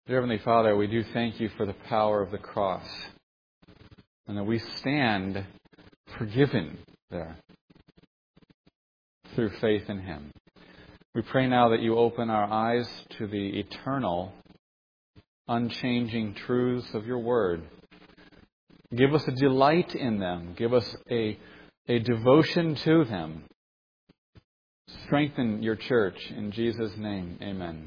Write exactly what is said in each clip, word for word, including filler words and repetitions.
Dear Heavenly Father, we do thank you for the power of the cross, and that we stand forgiven there through faith in Him. We pray now that you open our eyes to the eternal, unchanging truths of your Word. Give us a delight in them. Give us a, a devotion to them. Strengthen your church. In Jesus' name, amen.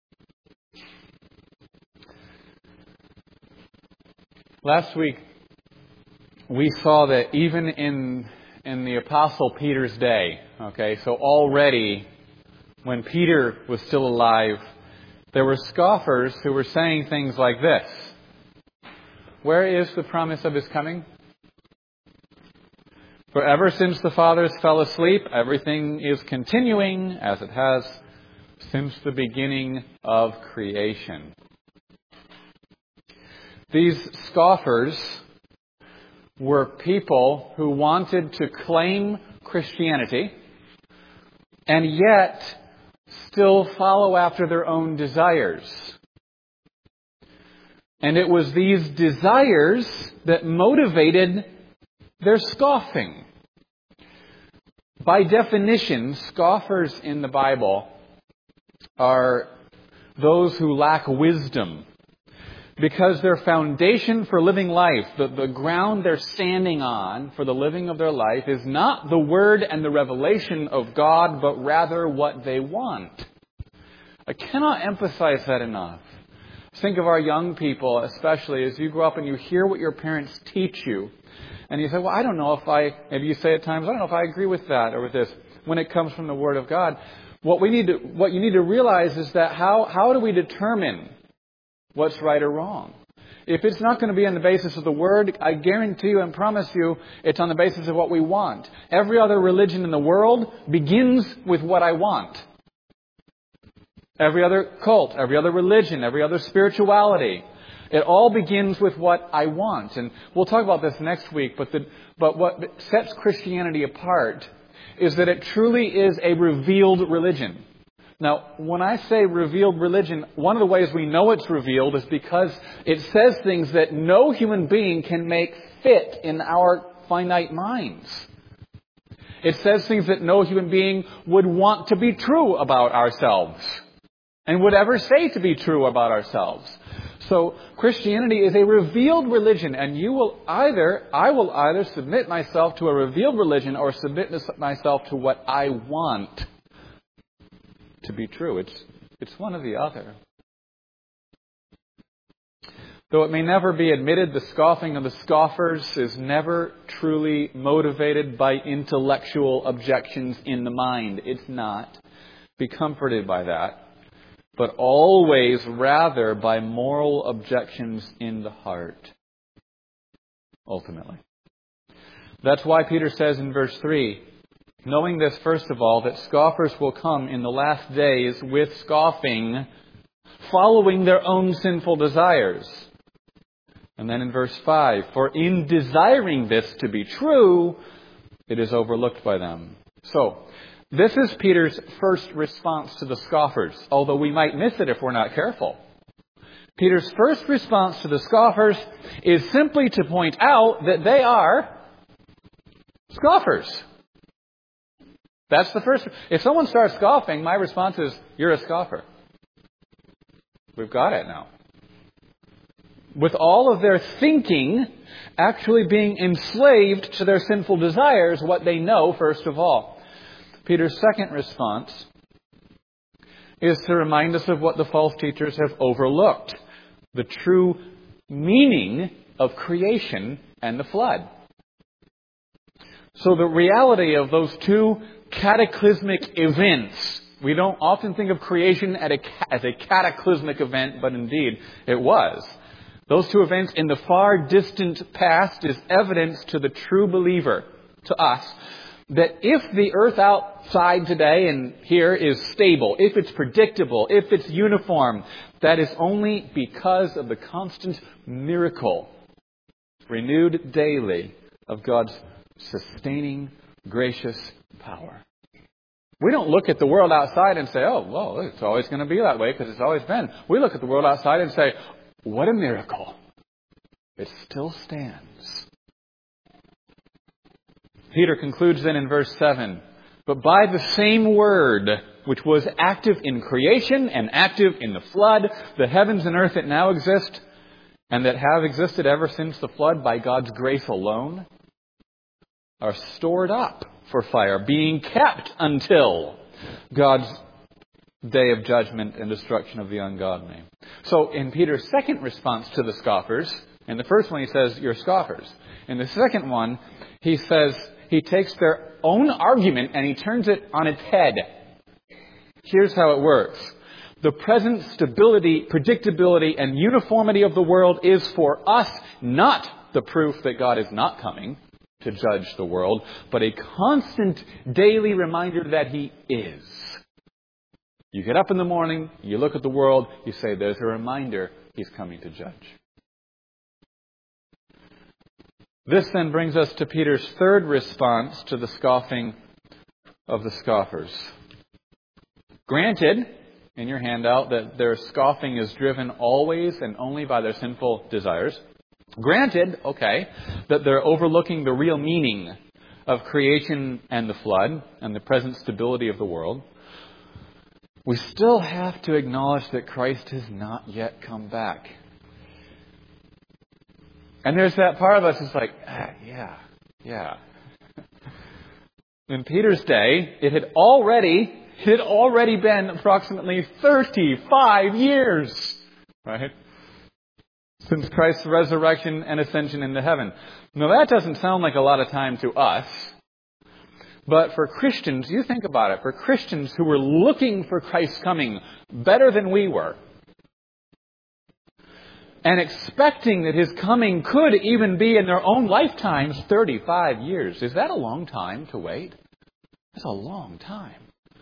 Last week, we saw that even in in the Apostle Peter's day, okay, so already when Peter was still alive, there were scoffers who were saying things like this. Where is the promise of His coming? For ever since the fathers fell asleep, everything is continuing as it has since the beginning of creation. These scoffers were people who wanted to claim Christianity and yet still follow after their own desires. And it was these desires that motivated their scoffing. By definition, scoffers in the Bible are those who lack wisdom. Because their foundation for living life, the, the ground they're standing on for the living of their life, is not the Word and the revelation of God, but rather what they want. I cannot emphasize that enough. Think of our young people, especially as you grow up and you hear what your parents teach you. And you say, well, I don't know if I, maybe you say at times, I don't know if I agree with that or with this, when it comes from the Word of God. What we need to, what you need to realize is that how, how do we determine what's right or wrong? If it's not going to be on the basis of the Word, I guarantee you and promise you it's on the basis of what we want. Every other religion in the world begins with what I want. Every other cult, every other religion, every other spirituality, it all begins with what I want. And we'll talk about this next week, but the, but what sets Christianity apart is that it truly is a revealed religion. Now, when I say revealed religion, one of the ways we know it's revealed is because it says things that no human being can make fit in our finite minds. It says things that no human being would want to be true about ourselves and would ever say to be true about ourselves. So Christianity is a revealed religion, and you will either, I will either submit myself to a revealed religion or submit myself to what I want to be true. It's it's one or the other. Though it may never be admitted, the scoffing of the scoffers is never truly motivated by intellectual objections in the mind. It's not. Be comforted by that. But always rather by moral objections in the heart. Ultimately. That's why Peter says in verse three, knowing this, first of all, that scoffers will come in the last days with scoffing, following their own sinful desires. And then in verse five, for in desiring this to be true, it is overlooked by them. So, this is Peter's first response to the scoffers, although we might miss it if we're not careful. Peter's first response to the scoffers is simply to point out that they are scoffers. That's the first. If someone starts scoffing, my response is, you're a scoffer. We've got it now. With all of their thinking actually being enslaved to their sinful desires, what they know, first of all. Peter's second response is to remind us of what the false teachers have overlooked. The true meaning of creation and the flood. So the reality of those two cataclysmic events. We don't often think of creation as a cataclysmic event, but indeed it was. Those two events in the far distant past is evidence to the true believer, to us, that if the earth outside today and here is stable, if it's predictable, if it's uniform, that is only because of the constant miracle, renewed daily, of God's sustaining, gracious power. We don't look at the world outside and say, oh, well, it's always going to be that way because it's always been. We look at the world outside and say, what a miracle. It still stands. Peter concludes then in verse seven, but by the same word which was active in creation and active in the flood, the heavens and earth that now exist and that have existed ever since the flood by God's grace alone are stored up for fire, being kept until God's day of judgment and destruction of the ungodly. So in Peter's second response to the scoffers, in the first one he says, you're scoffers. In the second one, he says, he takes their own argument and he turns it on its head. Here's how it works. The present stability, predictability, and uniformity of the world is for us not the proof that God is not coming to judge the world, but a constant daily reminder that He is. You get up in the morning, you look at the world, you say, there's a reminder He's coming to judge. This then brings us to Peter's third response to the scoffing of the scoffers. Granted, in your handout, that their scoffing is driven always and only by their sinful desires. Granted, okay, that they're overlooking the real meaning of creation and the flood and the present stability of the world. We still have to acknowledge that Christ has not yet come back. And there's that part of us that's like, ah, yeah, yeah. In Peter's day, it had already, it had already been approximately thirty-five years, right? Since Christ's resurrection and ascension into heaven. Now that doesn't sound like a lot of time to us. But for Christians, you think about it, for Christians who were looking for Christ's coming better than we were, and expecting that His coming could even be in their own lifetimes, thirty-five years. Is that a long time to wait? That's a long time.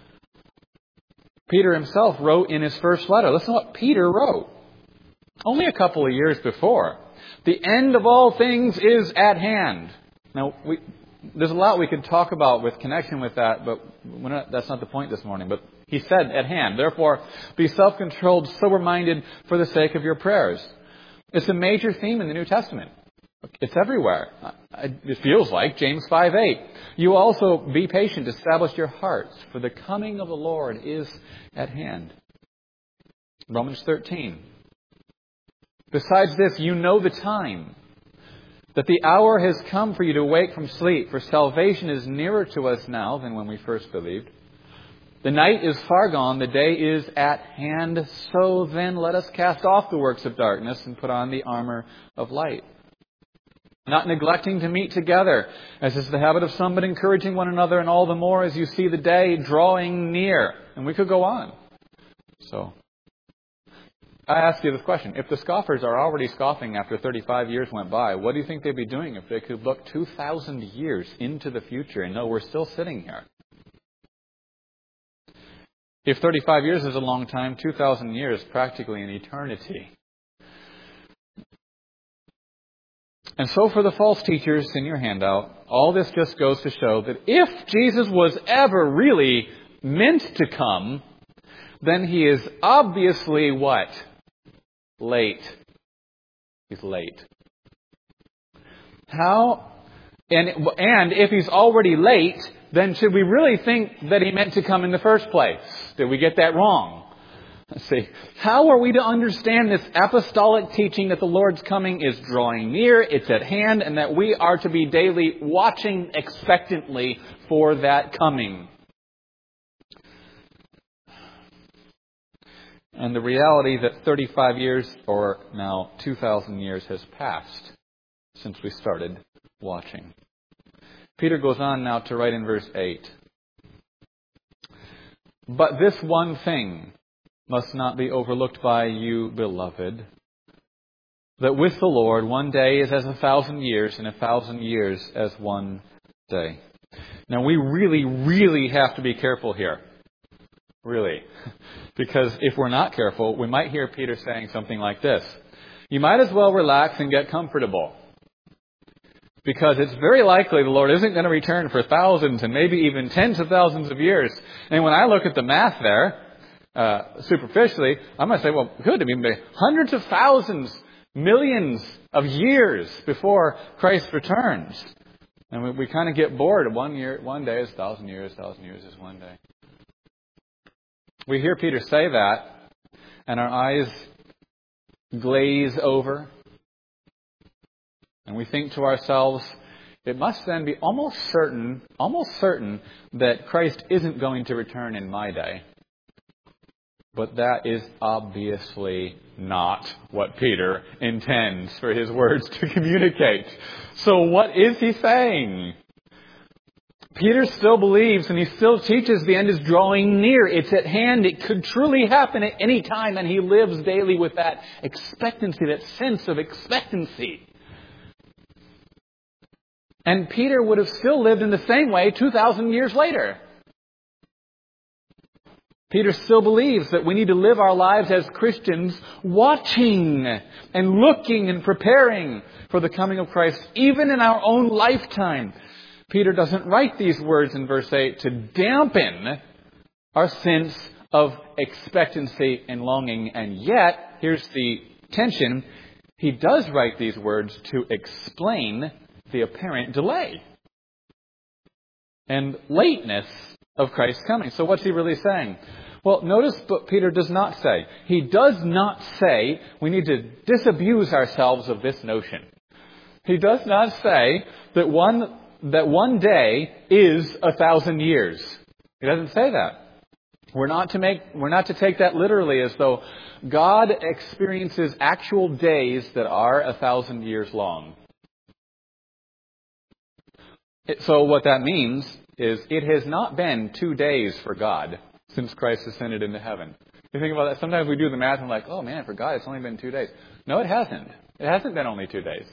Peter himself wrote in his first letter. Listen to what Peter wrote. Only a couple of years before. The end of all things is at hand. Now, we, there's a lot we could talk about with connection with that, but we're not, that's not the point this morning. But he said, at hand. Therefore, be self-controlled, sober-minded for the sake of your prayers. It's a major theme in the New Testament. It's everywhere. It feels like James five eight. You also be patient, establish your hearts, for the coming of the Lord is at hand. Romans thirteen. Besides this, you know the time, that the hour has come for you to wake from sleep, for salvation is nearer to us now than when we first believed. The night is far gone, the day is at hand, so then let us cast off the works of darkness and put on the armor of light. Not neglecting to meet together, as is the habit of some, but encouraging one another, and all the more as you see the day drawing near. And we could go on. So, I ask you this question. If the scoffers are already scoffing after thirty-five years went by, what do you think they'd be doing if they could look two thousand years into the future and know we're still sitting here? If thirty-five years is a long time, two thousand years is practically an eternity. And so for the false teachers in your handout, all this just goes to show that if Jesus was ever really meant to come, then He is obviously what? Late. He's late. How? And, and if He's already late, then should we really think that He meant to come in the first place? Did we get that wrong? Let's see. How are we to understand this apostolic teaching that the Lord's coming is drawing near, it's at hand, and that we are to be daily watching expectantly for that coming? And the reality that thirty-five years, or now two thousand years, has passed since we started watching. Peter goes on now to write in verse eight. But this one thing must not be overlooked by you, beloved, that with the Lord one day is as a thousand years, and a thousand years as one day. Now we really, really have to be careful here. Really. Because if we're not careful, we might hear Peter saying something like this. You might as well relax and get comfortable. Because it's very likely the Lord isn't going to return for thousands and maybe even tens of thousands of years. And when I look at the math there, uh, superficially, I might say, well, could it be hundreds of thousands, millions of years before Christ returns? And we, we kind of get bored. One year, one day is a thousand years, a thousand years is one day. We hear Peter say that, and our eyes glaze over. And we think to ourselves, it must then be almost certain, almost certain that Christ isn't going to return in my day. But that is obviously not what Peter intends for his words to communicate. So what is he saying? Peter still believes and he still teaches the end is drawing near. It's at hand. It could truly happen at any time. And he lives daily with that expectancy, that sense of expectancy. And Peter would have still lived in the same way two thousand years later. Peter still believes that we need to live our lives as Christians watching and looking and preparing for the coming of Christ, even in our own lifetime. Peter doesn't write these words in verse eight to dampen our sense of expectancy and longing. And yet, here's the tension, he does write these words to explain the apparent delay and lateness of Christ's coming. So what's he really saying? Well, notice what Peter does not say. He does not say we need to disabuse ourselves of this notion. He does not say that one that one day is a thousand years. He doesn't say that. We're not to make we're not to take that literally as though God experiences actual days that are a thousand years long. So what that means is it has not been two days for God since Christ ascended into heaven. You think about that. Sometimes we do the math and we're like, oh man, for God it's only been two days. No, it hasn't. It hasn't been only two days.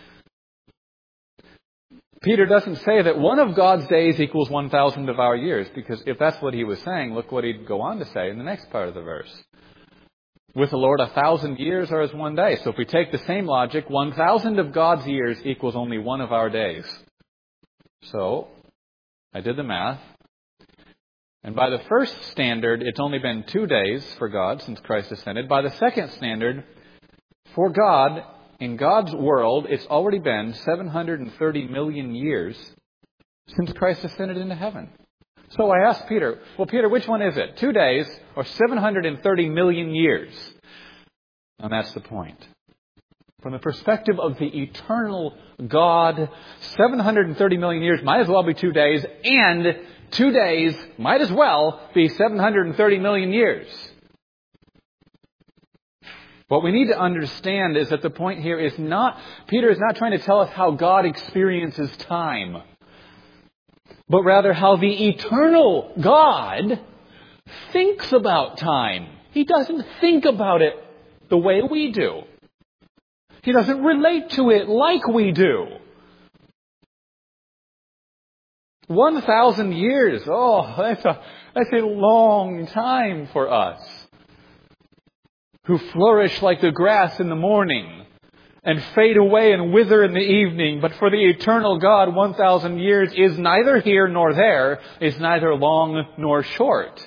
Peter doesn't say that one of God's days equals one thousand of our years, because if that's what he was saying, look what he'd go on to say in the next part of the verse. With the Lord, a thousand years are as one day. So if we take the same logic, one thousand of God's years equals only one of our days. So, I did the math. And by the first standard, it's only been two days for God since Christ ascended. By the second standard, for God, in God's world, it's already been seven hundred thirty million years since Christ ascended into heaven. So I asked Peter, well, Peter, which one is it? Two days or seven hundred thirty million years? And that's the point. From the perspective of the eternal God, seven hundred thirty million years might as well be two days, and two days might as well be seven hundred thirty million years. What we need to understand is that the point here is not, Peter is not trying to tell us how God experiences time, but rather how the eternal God thinks about time. He doesn't think about it the way we do. He doesn't relate to it like we do. One thousand years, oh, that's a, that's a long time for us, who flourish like the grass in the morning and fade away and wither in the evening. But for the eternal God, one thousand years is neither here nor there, is neither long nor short.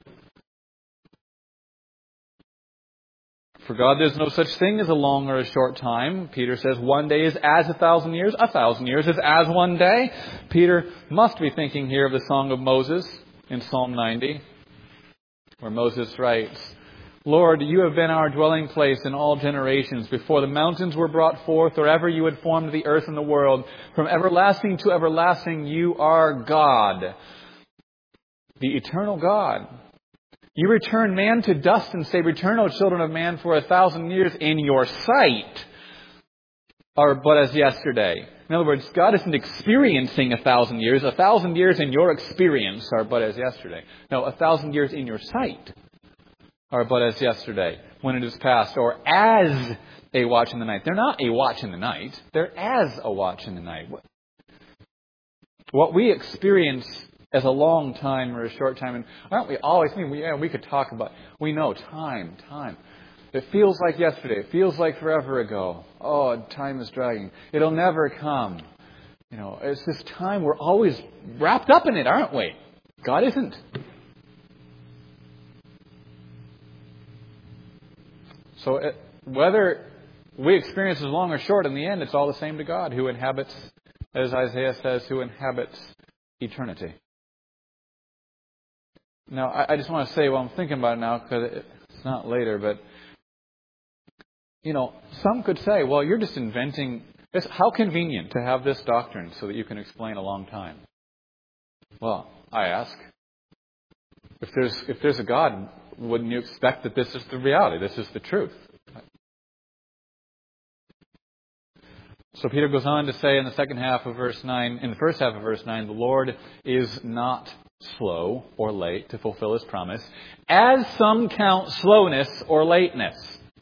For God, there's no such thing as a long or a short time. Peter says one day is as a thousand years. A thousand years is as one day. Peter must be thinking here of the Song of Moses in Psalm ninety, where Moses writes, Lord, you have been our dwelling place in all generations. Before the mountains were brought forth, or ever you had formed the earth and the world, from everlasting to everlasting, you are God, the eternal God. You return man to dust and say, return, O children of man, for a thousand years in your sight are but as yesterday. In other words, God isn't experiencing a thousand years. A thousand years in your experience are but as yesterday. No, a thousand years in your sight are but as yesterday, when it is past, or as a watch in the night. They're not a watch in the night. They're as a watch in the night. What we experience as a long time or a short time, and aren't we always, I mean, we, yeah, we could talk about, we know time, time. It feels like yesterday. It feels like forever ago. Oh, time is dragging. It'll never come. You know, it's this time we're always wrapped up in it, aren't we? God isn't. So it, whether we experience is long or short, in the end, it's all the same to God, who inhabits, as Isaiah says, who inhabits eternity. Now, I, I just want to say, well, I'm thinking about it now, because it, it's not later, but, you know, some could say, well, you're just inventing this. How convenient to have this doctrine so that you can explain a long time. Well, I ask, if there's if there's a God, wouldn't you expect that this is the reality? This is the truth. So Peter goes on to say in the second half of verse nine, in the first half of verse nine, the Lord is not slow or late to fulfill His promise, as some count slowness or lateness.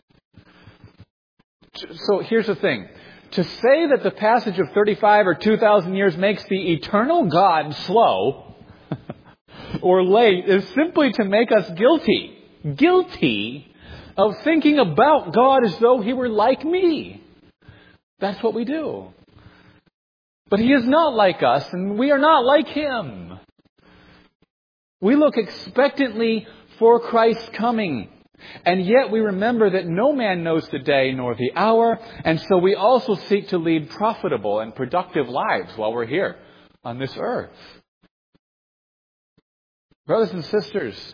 So here's the thing. To say that the passage of thirty-five or two thousand years makes the eternal God slow or late is simply to make us guilty. Guilty of thinking about God as though He were like me. That's what we do. But He is not like us, and we are not like Him. We look expectantly for Christ's coming. And yet we remember that no man knows the day nor the hour, and so we also seek to lead profitable and productive lives while we're here on this earth. Brothers and sisters,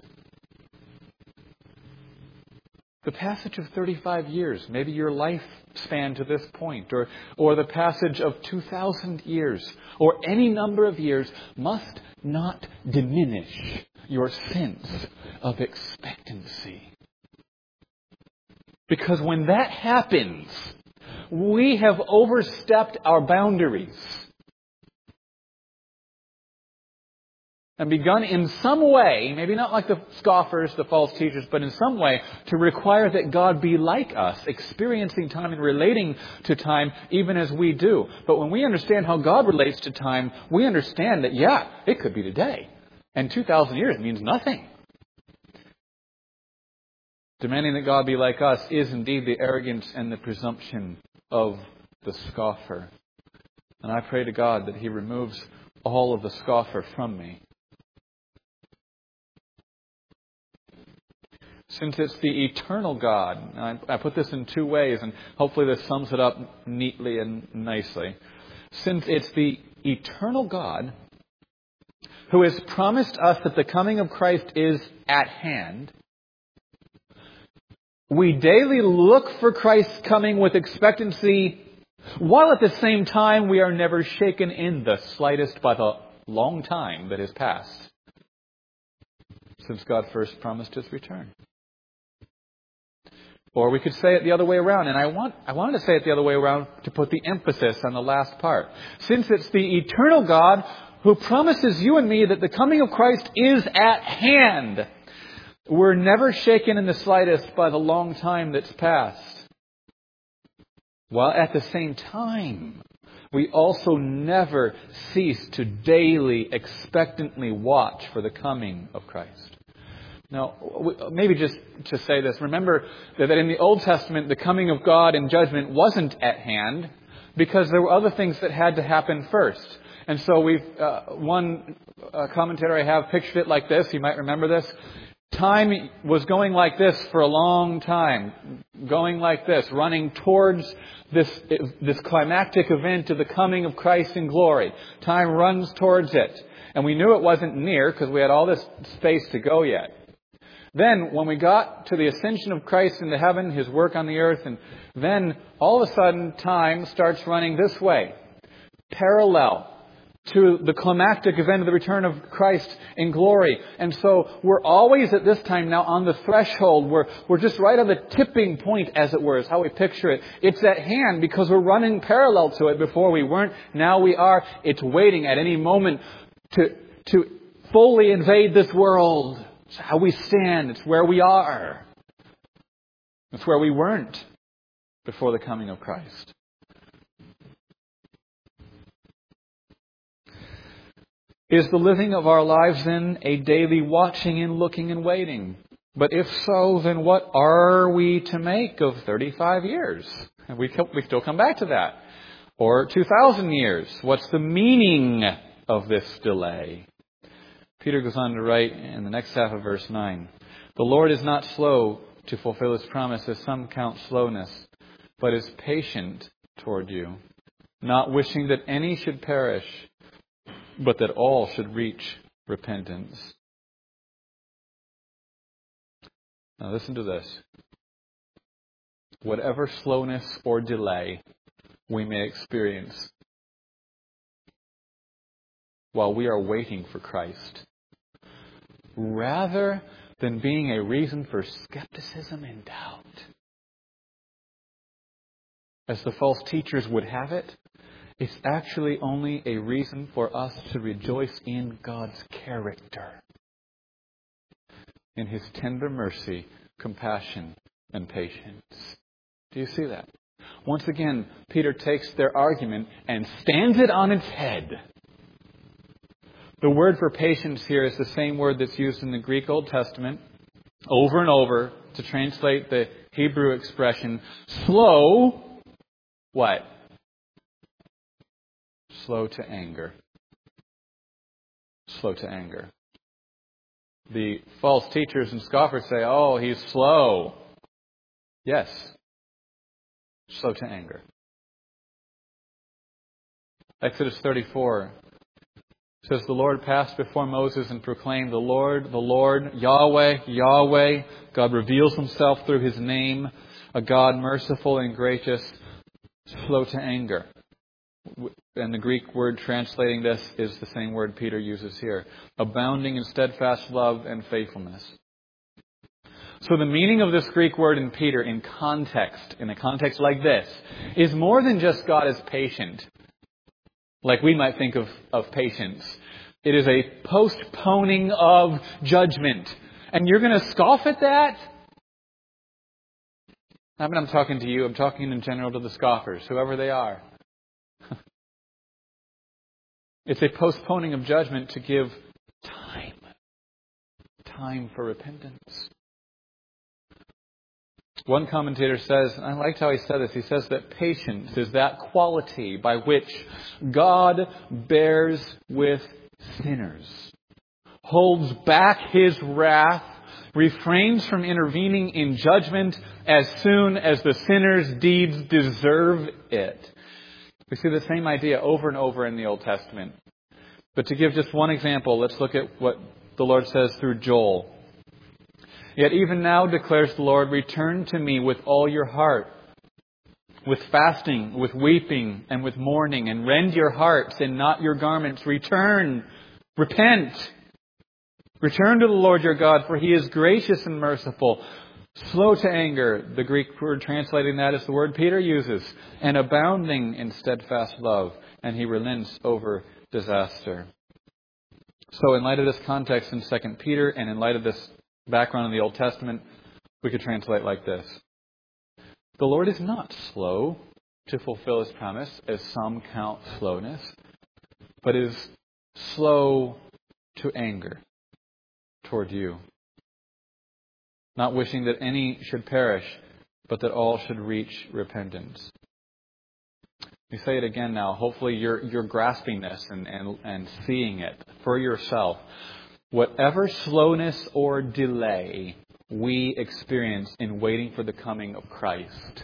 the passage of thirty-five years, maybe your lifespan to this point, or, or the passage of two thousand years, or any number of years, must not diminish your sense of expectancy. Because when that happens, we have overstepped our boundaries and begun in some way, maybe not like the scoffers, the false teachers, but in some way to require that God be like us, experiencing time and relating to time even as we do. But when we understand how God relates to time, we understand that, yeah, it could be today. And two thousand years means nothing. Demanding that God be like us is indeed the arrogance and the presumption of the scoffer. And I pray to God that He removes all of the scoffer from me. Since it's the eternal God, and I, I put this in two ways, and hopefully this sums it up neatly and nicely. Since it's the eternal God who has promised us that the coming of Christ is at hand, we daily look for Christ's coming with expectancy, while at the same time we are never shaken in the slightest by the long time that has passed since God first promised His return. Or we could say it the other way around, and I want I wanted to say it the other way around to put the emphasis on the last part. Since it's the eternal God who promises you and me that the coming of Christ is at hand, we're never shaken in the slightest by the long time that's passed. While at the same time, we also never cease to daily, expectantly watch for the coming of Christ. Now, maybe just to say this, remember that in the Old Testament, the coming of God in judgment wasn't at hand because there were other things that had to happen first. And so we've, uh, one uh, commentator I have pictured it like this. You might remember this. Time was going like this for a long time, going like this, running towards this this climactic event of the coming of Christ in glory. Time runs towards it. And we knew it wasn't near because we had all this space to go yet. Then when we got to the ascension of Christ into heaven, His work on the earth, and then all of a sudden time starts running this way, parallel to the climactic event of the return of Christ in glory. And so we're always at this time now on the threshold. We're, we're just right on the tipping point, as it were, is how we picture it. It's at hand because we're running parallel to it. Before we weren't. Now we are. It's waiting at any moment to, to fully invade this world. It's how we stand. It's where we are. It's where we weren't before the coming of Christ. Is the living of our lives then a daily watching and looking and waiting? But if so, then what are we to make of thirty-five years? And we we still come back to that. Or two thousand years? What's the meaning of this delay? Peter goes on to write in the next half of verse nine, "The Lord is not slow to fulfill His promise, as some count slowness, but is patient toward you, not wishing that any should perish, but that all should reach repentance." Now listen to this. Whatever slowness or delay we may experience while we are waiting for Christ, rather than being a reason for skepticism and doubt, as the false teachers would have it, it's actually only a reason for us to rejoice in God's character, in His tender mercy, compassion, and patience. Do you see that? Once again, Peter takes their argument and stands it on its head. The word for patience here is the same word that's used in the Greek Old Testament over and over to translate the Hebrew expression slow, what? Slow to anger. Slow to anger. The false teachers and scoffers say, oh, he's slow. Yes. Slow to anger. Exodus thirty-four says, "The Lord passed before Moses and proclaimed, 'The Lord, the Lord, Yahweh, Yahweh.' God reveals Himself through His name, a God merciful and gracious, slow to anger." And the Greek word translating this is the same word Peter uses here. Abounding in steadfast love and faithfulness. So the meaning of this Greek word in Peter, in context, in a context like this, is more than just God is patient, like we might think of, of patience. It is a postponing of judgment. And you're going to scoff at that? I mean, I'm talking to you. I'm talking in general to the scoffers, whoever they are. It's a postponing of judgment to give time. Time for repentance. One commentator says, and I liked how he said this, he says that patience is that quality by which God bears with sinners, holds back His wrath, refrains from intervening in judgment as soon as the sinner's deeds deserve it. We see the same idea over and over in the Old Testament. But to give just one example, let's look at what the Lord says through Joel. "Yet even now, declares the Lord, return to me with all your heart, with fasting, with weeping, and with mourning, and rend your hearts and not your garments. Return, repent. Return to the Lord your God, for He is gracious and merciful, slow to anger." The Greek word translating that is the word Peter uses. "And abounding in steadfast love, and He relents over disaster." So in light of this context in Second Peter, and in light of this background in the Old Testament, we could translate like this. The Lord is not slow to fulfill His promise, as some count slowness, but is slow to anger toward you, not wishing that any should perish, but that all should reach repentance. Let me say it again now. Hopefully you're you're grasping this and, and, and seeing it for yourself. Whatever slowness or delay we experience in waiting for the coming of Christ,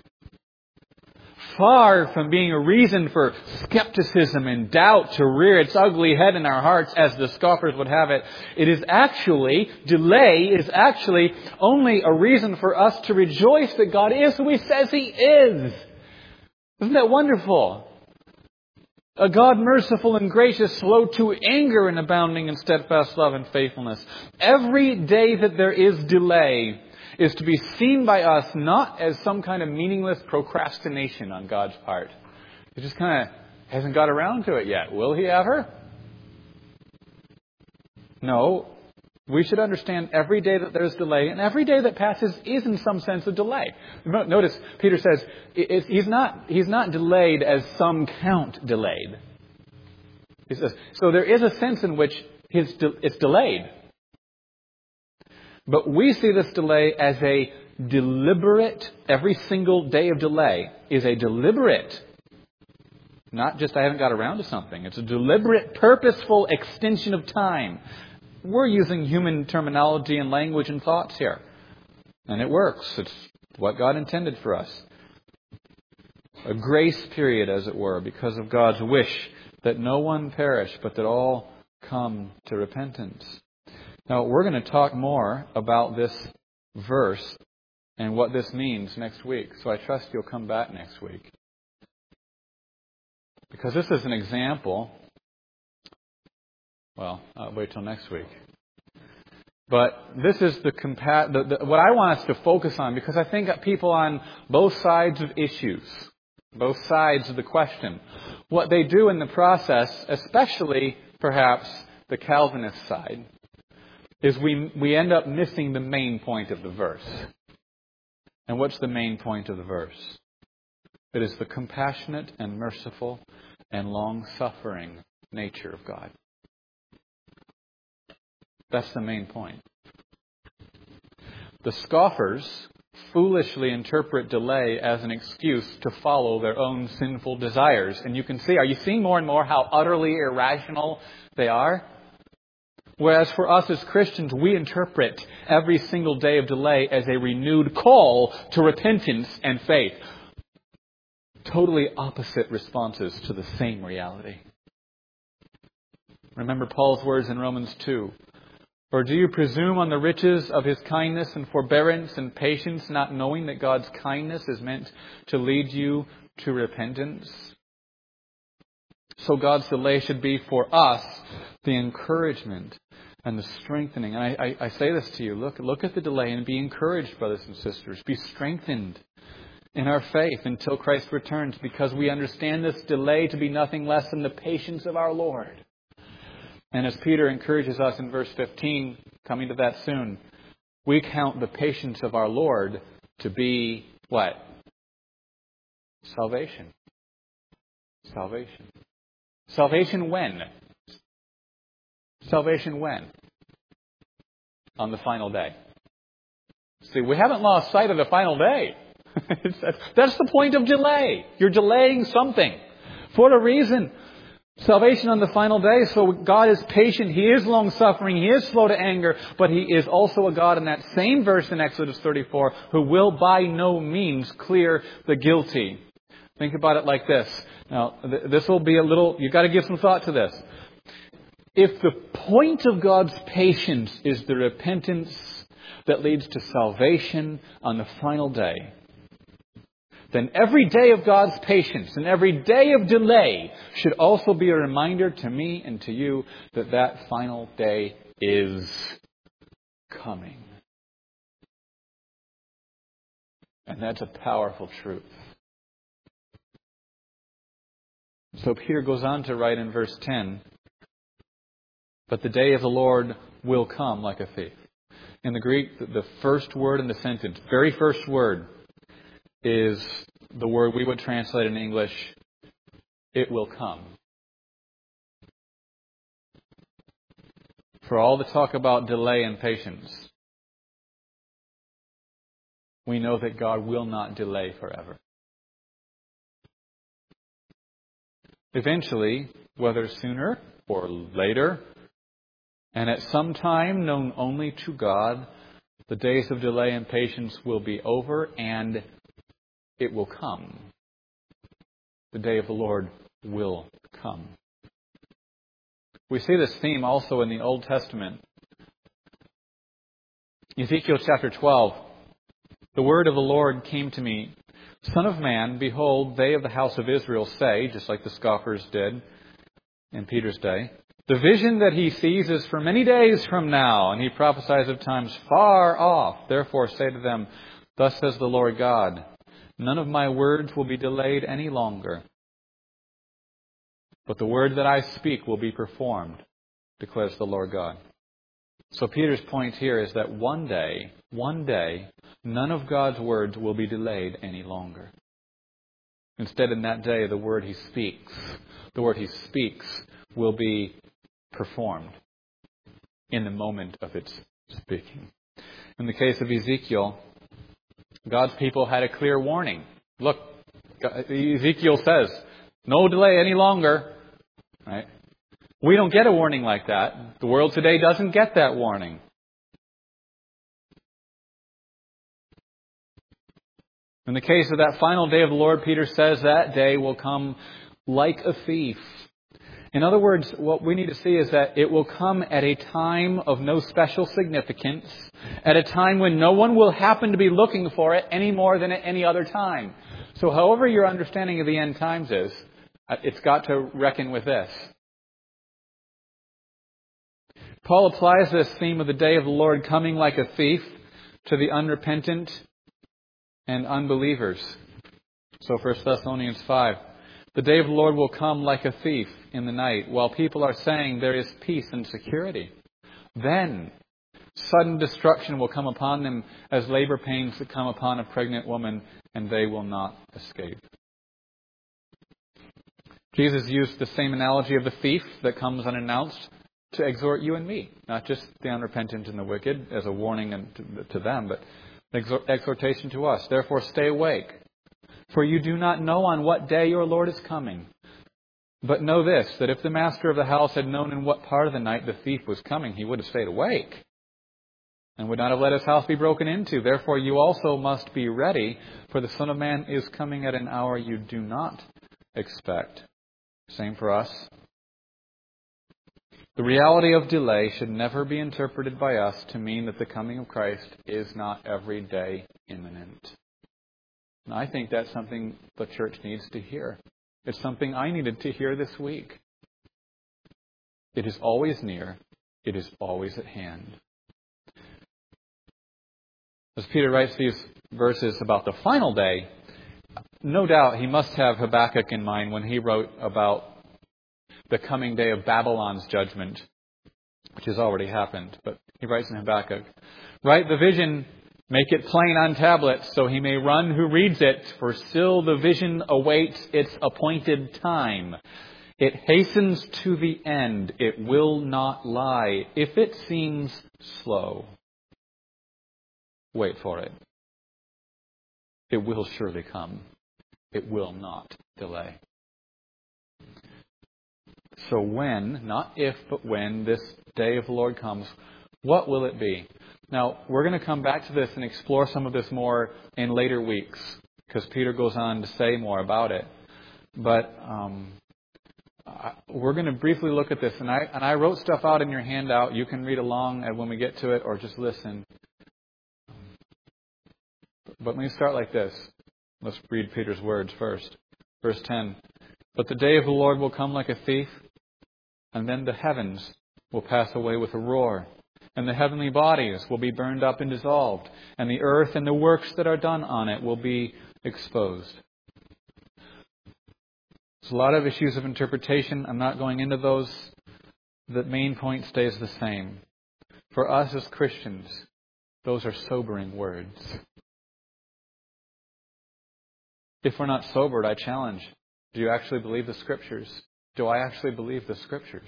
far from being a reason for skepticism and doubt to rear its ugly head in our hearts as the scoffers would have it, it is actually, delay is actually only a reason for us to rejoice that God is who He says He is. Isn't that wonderful? A God merciful and gracious, slow to anger and abounding in steadfast love and faithfulness. Every day that there is delay is to be seen by us not as some kind of meaningless procrastination on God's part. He just kind of hasn't got around to it yet. Will He ever? No. We should understand every day that there's delay, and every day that passes is in some sense a delay. Notice Peter says he's not he's not delayed as some count delayed. He says so there is a sense in which his it's delayed, but we see this delay as a deliberate. Every single day of delay is a deliberate Not just I haven't got around to something. It's a deliberate, purposeful extension of time. We're using human terminology and language and thoughts here. And it works. It's what God intended for us. A grace period, as it were, because of God's wish that no one perish, but that all come to repentance. Now, we're going to talk more about this verse and what this means next week. So I trust you'll come back next week. Because this is an example. Well, I'll wait till next week. But this is the, compa- the, the what I want us to focus on, because I think that people on both sides of issues, both sides of the question, what they do in the process, especially perhaps the Calvinist side, is we we end up missing the main point of the verse. And what's the main point of the verse? It is the compassionate and merciful and long-suffering nature of God. That's the main point. The scoffers foolishly interpret delay as an excuse to follow their own sinful desires. And you can see, are you seeing more and more how utterly irrational they are? Whereas for us as Christians, we interpret every single day of delay as a renewed call to repentance and faith. Totally opposite responses to the same reality. Remember Paul's words in Romans two. Or do you presume on the riches of His kindness and forbearance and patience, not knowing that God's kindness is meant to lead you to repentance? So God's delay should be for us the encouragement and the strengthening. And I, I, I say this to you, look, look at the delay and be encouraged, brothers and sisters. Be strengthened in our faith until Christ returns, because we understand this delay to be nothing less than the patience of our Lord. And as Peter encourages us in verse fifteen, coming to that soon, we count the patience of our Lord to be what? Salvation. Salvation. Salvation when? Salvation when? On the final day. See, we haven't lost sight of the final day. That's the point of delay. You're delaying something for a reason. Salvation on the final day. So God is patient. He is long-suffering. He is slow to anger. But He is also a God in that same verse in Exodus thirty-four who will by no means clear the guilty. Think about it like this. Now, th- this will be a little... You've got to give some thought to this. If the point of God's patience is the repentance that leads to salvation on the final day, then every day of God's patience and every day of delay should also be a reminder to me and to you that that final day is coming. And that's a powerful truth. So Peter goes on to write in verse ten, but the day of the Lord will come like a thief. In the Greek, the first word in the sentence, very first word, is the word we would translate in English, it will come. For all the talk about delay and patience, we know that God will not delay forever. Eventually, whether sooner or later, and at some time known only to God, the days of delay and patience will be over and it will come. The day of the Lord will come. We see this theme also in the Old Testament. Ezekiel chapter twelve. The word of the Lord came to me. Son of man, behold, they of the house of Israel say, just like the scoffers did in Peter's day, the vision that he sees is for many days from now, and he prophesies of times far off. Therefore say to them, thus says the Lord God, none of my words will be delayed any longer, but the word that I speak will be performed, declares the Lord God. So Peter's point here is that one day, one day, none of God's words will be delayed any longer. Instead, in that day, the word He speaks, the word He speaks will be performed in the moment of its speaking. In the case of Ezekiel, God's people had a clear warning. Look, Ezekiel says, No delay any longer. Right? We don't get a warning like that. The world today doesn't get that warning. In the case of that final day of the Lord, Peter says that day will come like a thief. In other words, what we need to see is that it will come at a time of no special significance, at a time when no one will happen to be looking for it any more than at any other time. So however your understanding of the end times is, it's got to reckon with this. Paul applies this theme of the day of the Lord coming like a thief to the unrepentant and unbelievers. So First Thessalonians five. The day of the Lord will come like a thief in the night, while people are saying there is peace and security. Then sudden destruction will come upon them as labor pains that come upon a pregnant woman, and they will not escape. Jesus used the same analogy of the thief that comes unannounced to exhort you and me, not just the unrepentant and the wicked as a warning to, to them, but exhortation to us. Therefore, stay awake. For you do not know on what day your Lord is coming. But know this, that if the master of the house had known in what part of the night the thief was coming, he would have stayed awake and would not have let his house be broken into. Therefore you also must be ready, for the Son of Man is coming at an hour you do not expect. Same for us. The reality of delay should never be interpreted by us to mean that the coming of Christ is not every day imminent. And I think that's something the church needs to hear. It's something I needed to hear this week. It is always near. It is always at hand. As Peter writes these verses about the final day, no doubt he must have Habakkuk in mind when he wrote about the coming day of Babylon's judgment, which has already happened. But he writes in Habakkuk, write the vision, make it plain on tablets, so he may run who reads it, for still the vision awaits its appointed time. It hastens to the end. It will not lie. If it seems slow, wait for it. It will surely come. It will not delay. So when, not if, but when this day of the Lord comes, what will it be? Now, we're going to come back to this and explore some of this more in later weeks, because Peter goes on to say more about it. But um, I, we're going to briefly look at this. And I, and I wrote stuff out in your handout. You can read along when we get to it or just listen. But let me start like this. Let's read Peter's words first. Verse ten. But the day of the Lord will come like a thief, and then the heavens will pass away with a roar, and the heavenly bodies will be burned up and dissolved, and the earth and the works that are done on it will be exposed. There's a lot of issues of interpretation. I'm not going into those. The main point stays the same. For us as Christians, those are sobering words. If we're not sobered, I challenge, do you actually believe the Scriptures? Do I actually believe the Scriptures?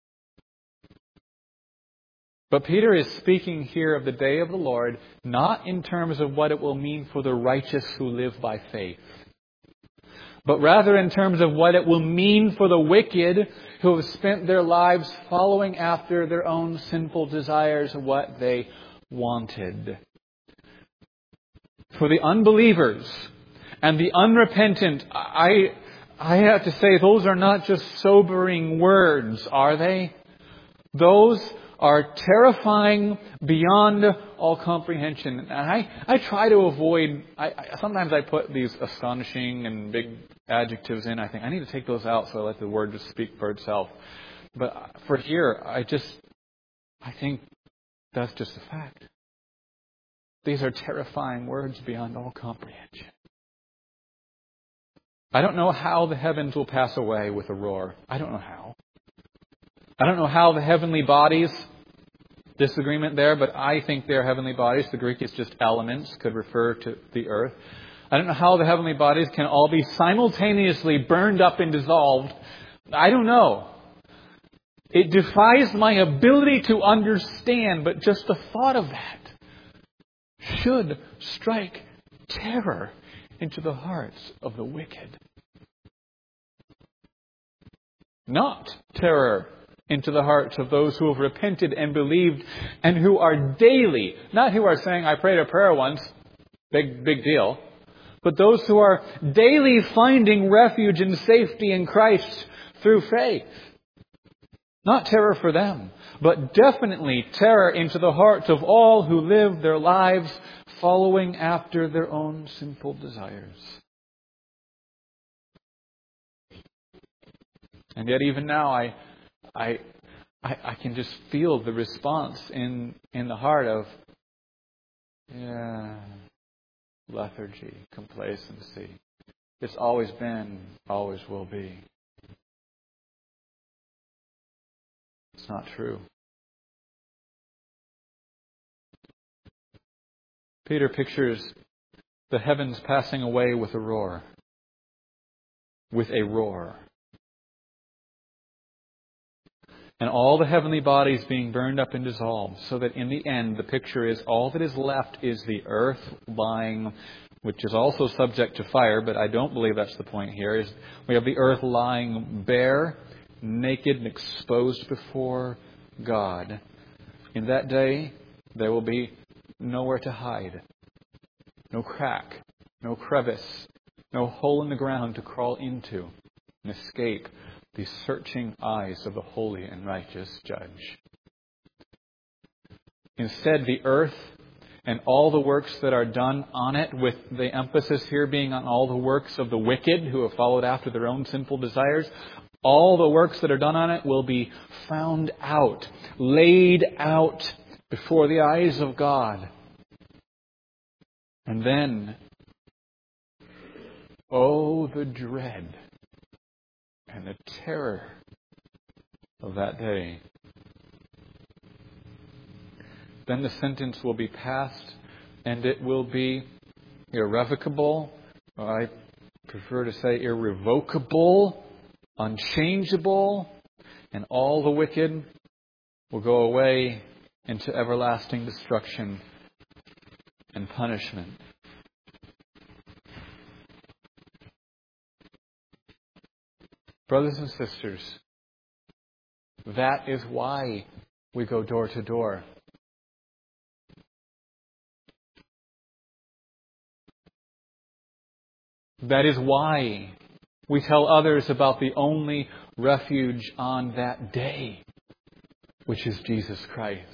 But Peter is speaking here of the day of the Lord, not in terms of what it will mean for the righteous who live by faith, but rather in terms of what it will mean for the wicked who have spent their lives following after their own sinful desires of what they wanted. For the unbelievers and the unrepentant, I, I have to say, those are not just sobering words, are they? Those are terrifying beyond all comprehension. And I, I try to avoid, I, I, sometimes I put these astonishing and big adjectives in. I think I need to take those out so I let the word just speak for itself. But for here, I just, I think that's just a fact. These are terrifying words beyond all comprehension. I don't know how the heavens will pass away with a roar. I don't know how. I don't know how the heavenly bodies, disagreement there, but I think they're heavenly bodies. The Greek is just elements, could refer to the earth. I don't know how the heavenly bodies can all be simultaneously burned up and dissolved. I don't know. It defies my ability to understand, but just the thought of that should strike terror into the hearts of the wicked. Not terror into the hearts of those who have repented and believed and who are daily, not who are saying, I prayed a prayer once, big, big deal, but those who are daily finding refuge and safety in Christ through faith. Not terror for them, but definitely terror into the hearts of all who live their lives following after their own sinful desires. And yet even now I I I, I can just feel the response in, in the heart of yeah, lethargy, complacency. It's always been, always will be. It's not true. Peter pictures the heavens passing away with a roar. With a roar. And all the heavenly bodies being burned up and dissolved, so that in the end the picture is all that is left is the earth lying, which is also subject to fire, but I don't believe that's the point here, is we have the earth lying bare, naked and exposed before God. In that day there will be nowhere to hide. No crack, no crevice, no hole in the ground to crawl into and escape the searching eyes of the holy and righteous judge. Instead, the earth and all the works that are done on it, with the emphasis here being on all the works of the wicked who have followed after their own sinful desires, all the works that are done on it will be found out, laid out before the eyes of God. And then, oh, the dread and the terror of that day. Then the sentence will be passed, and it will be irrevocable. I prefer to say irrevocable, unchangeable, and all the wicked will go away into everlasting destruction and punishment. Brothers and sisters, that is why we go door to door. That is why we tell others about the only refuge on that day, which is Jesus Christ.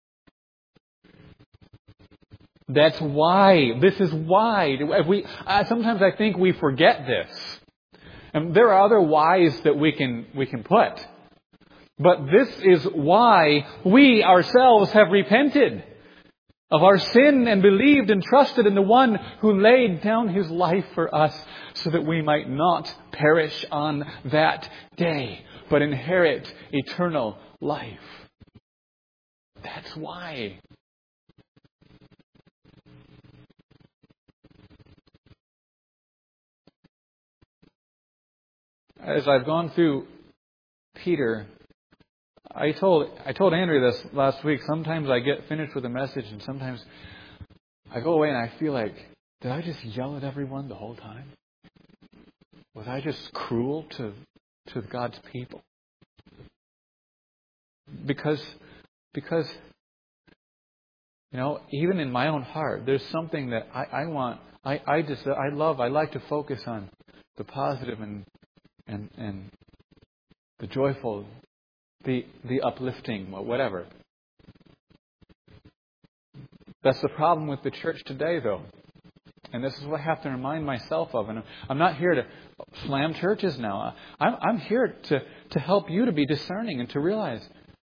That's why. This is why. If we, uh, sometimes I think we forget this. And there are other whys that we can we can put. But this is why we ourselves have repented of our sin and believed and trusted in the one who laid down His life for us so that we might not perish on that day, but inherit eternal life. That's why. As I've gone through Peter, I told I told Andrea this last week. Sometimes I get finished with a message and sometimes I go away and I feel like, did I just yell at everyone the whole time? Was I just cruel to to God's people? Because because you know, even in my own heart, there's something that I, I want I, I just I love, I like to focus on the positive and and and the joyful, the the uplifting, whatever. That's the problem with the church today, though. And this is what I have to remind myself of. And I'm not here to slam churches now. I'm, I'm here to, to help you to be discerning and to realize,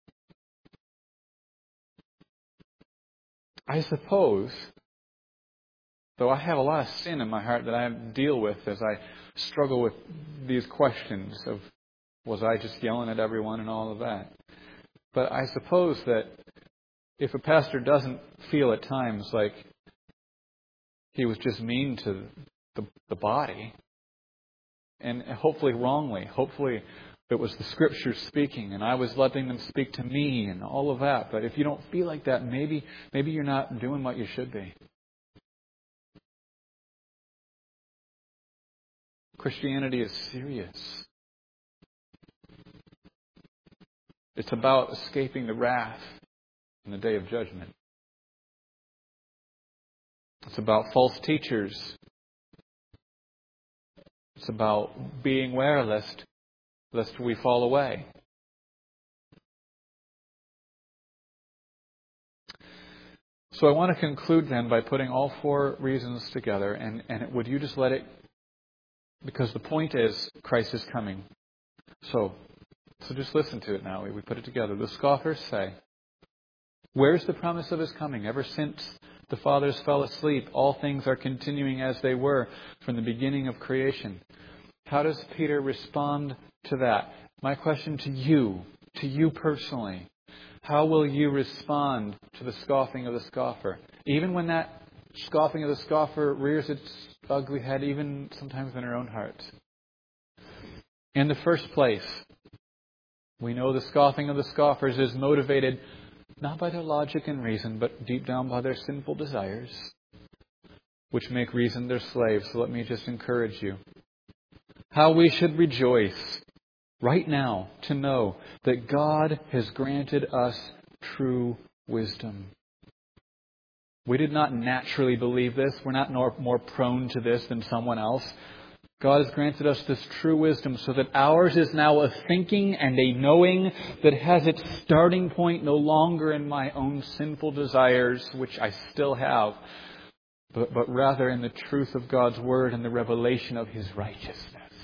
I suppose, though I have a lot of sin in my heart that I deal with as I struggle with these questions of, was I just yelling at everyone and all of that? But I suppose that if a pastor doesn't feel at times like he was just mean to the, the body, and hopefully wrongly, hopefully it was the Scriptures speaking and I was letting them speak to me and all of that. But if you don't feel like that, maybe maybe you're not doing what you should be. Christianity is serious. It's about escaping the wrath in the day of judgment. It's about false teachers. It's about being aware lest, lest we fall away. So I want to conclude then by putting all four reasons together. And, and would you just let it... Because the point is, Christ is coming. So, so just listen to it now. We put it together. The scoffers say, where's the promise of His coming? Ever since the fathers fell asleep, all things are continuing as they were from the beginning of creation. How does Peter respond to that? My question to you, to you personally, how will you respond to the scoffing of the scoffer? Even when that scoffing of the scoffer rears its ugly head, even sometimes in our own hearts. In the first place, we know the scoffing of the scoffers is motivated not by their logic and reason, but deep down by their sinful desires, which make reason their slaves. So let me just encourage you. How we should rejoice right now to know that God has granted us true wisdom. We did not naturally believe this. We're not more, more prone to this than someone else. God has granted us this true wisdom so that ours is now a thinking and a knowing that has its starting point no longer in my own sinful desires, which I still have, but, but rather in the truth of God's Word and the revelation of His righteousness.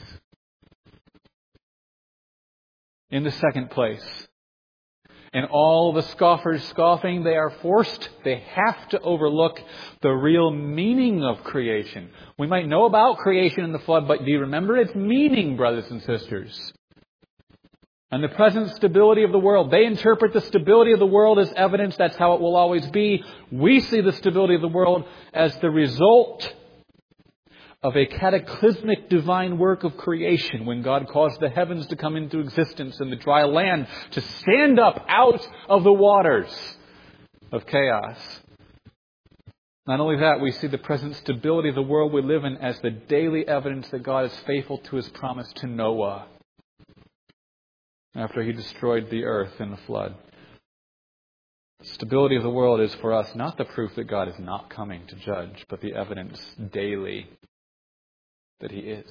In the second place, in all the scoffers scoffing, they are forced, they have to overlook the real meaning of creation. We might know about creation in the flood, but do you remember its meaning, brothers and sisters? And the present stability of the world. They interpret the stability of the world as evidence. That's how it will always be. We see the stability of the world as the result of a cataclysmic divine work of creation when God caused the heavens to come into existence and the dry land to stand up out of the waters of chaos. Not only that, we see the present stability of the world we live in as the daily evidence that God is faithful to His promise to Noah after He destroyed the earth in the flood. The stability of the world is for us not the proof that God is not coming to judge, but the evidence daily that He is.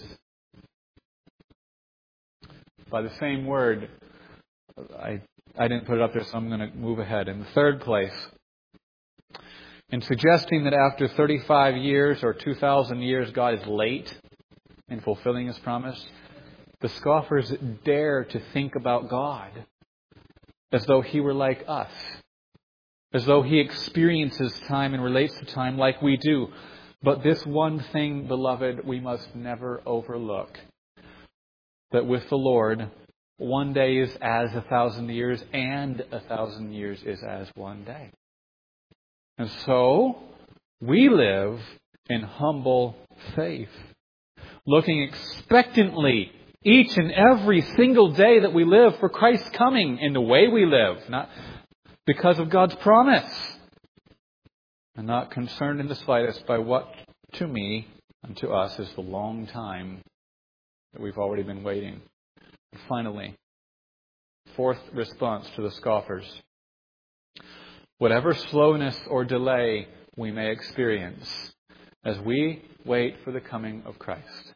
By the same word, I, I didn't put it up there, so I'm going to move ahead. In the third place, in suggesting that after thirty-five years or two thousand years God is late in fulfilling His promise, the scoffers dare to think about God as though He were like us, as though He experiences time and relates to time like we do. But this one thing, beloved, we must never overlook. That with the Lord, one day is as a thousand years, and a thousand years is as one day. And so, we live in humble faith, looking expectantly each and every single day that we live for Christ's coming in the way we live, not because of God's promise. And not concerned in the slightest by what to me and to us is the long time that we've already been waiting. And finally, fourth response to the scoffers. Whatever slowness or delay we may experience as we wait for the coming of Christ.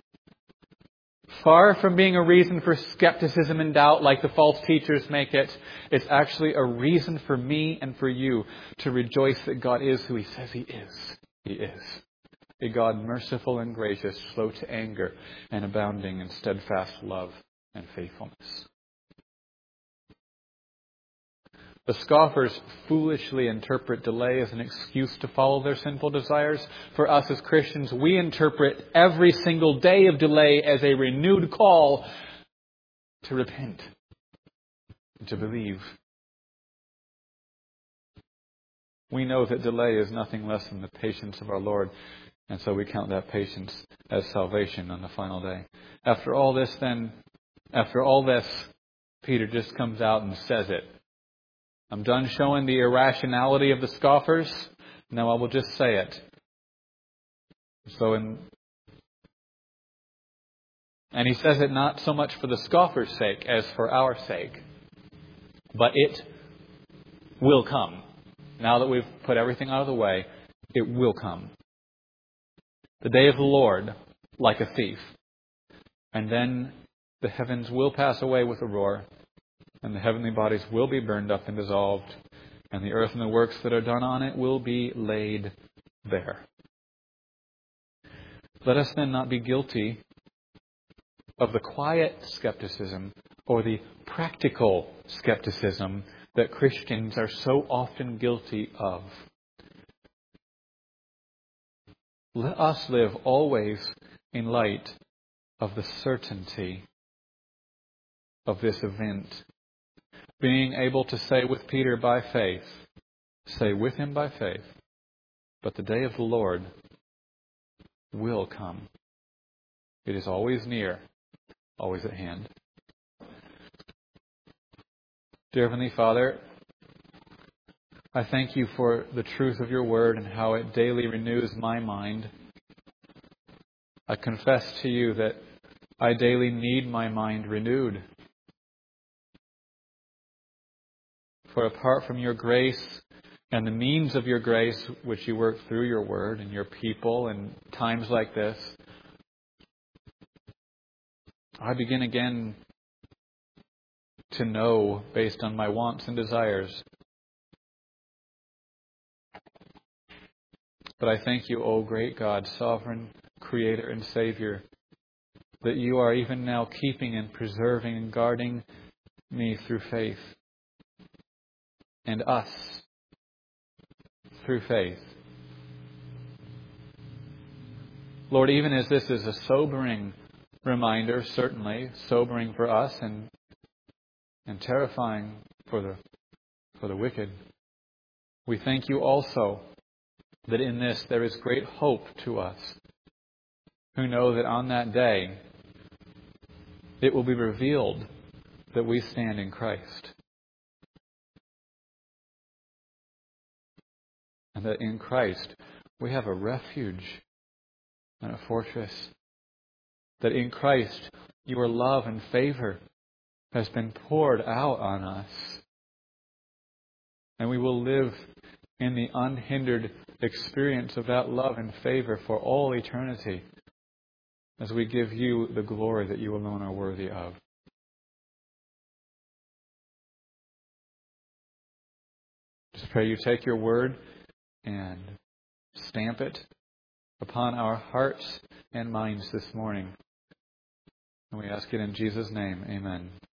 Far from being a reason for skepticism and doubt like the false teachers make it, it's actually a reason for me and for you to rejoice that God is who He says He is. He is. A God merciful and gracious, slow to anger, and abounding in steadfast love and faithfulness. The scoffers foolishly interpret delay as an excuse to follow their sinful desires. For us as Christians, we interpret every single day of delay as a renewed call to repent and to believe. We know that delay is nothing less than the patience of our Lord, and so we count that patience as salvation on the final day. After all this, then, after all this, Peter just comes out and says it. I'm done showing the irrationality of the scoffers. Now I will just say it. So in, and he says it not so much for the scoffers' sake as for our sake. But it will come. Now that we've put everything out of the way, it will come. The day of the Lord, like a thief. And then the heavens will pass away with a roar, and the heavenly bodies will be burned up and dissolved, and the earth and the works that are done on it will be laid bare. Let us then not be guilty of the quiet skepticism or the practical skepticism that Christians are so often guilty of. Let us live always in light of the certainty of this event. Being able to say with Peter by faith, say with him by faith, but the day of the Lord will come. It is always near, always at hand. Dear Heavenly Father, I thank you for the truth of your word and how it daily renews my mind. I confess to you that I daily need my mind renewed. For apart from your grace and the means of your grace, which you work through your word and your people in times like this, I begin again to know based on my wants and desires. But I thank you, O great God, sovereign Creator and Savior, that you are even now keeping and preserving and guarding me through faith, and us through faith. Lord, even as this is a sobering reminder, certainly sobering for us and and terrifying for the for the wicked, we thank you also that in this there is great hope to us who know that on that day it will be revealed that we stand in Christ. And that in Christ we have a refuge and a fortress. That in Christ your love and favor has been poured out on us. And we will live in the unhindered experience of that love and favor for all eternity as we give you the glory that you alone are worthy of. Just pray you take your word and stamp it upon our hearts and minds this morning. And we ask it in Jesus' name. Amen.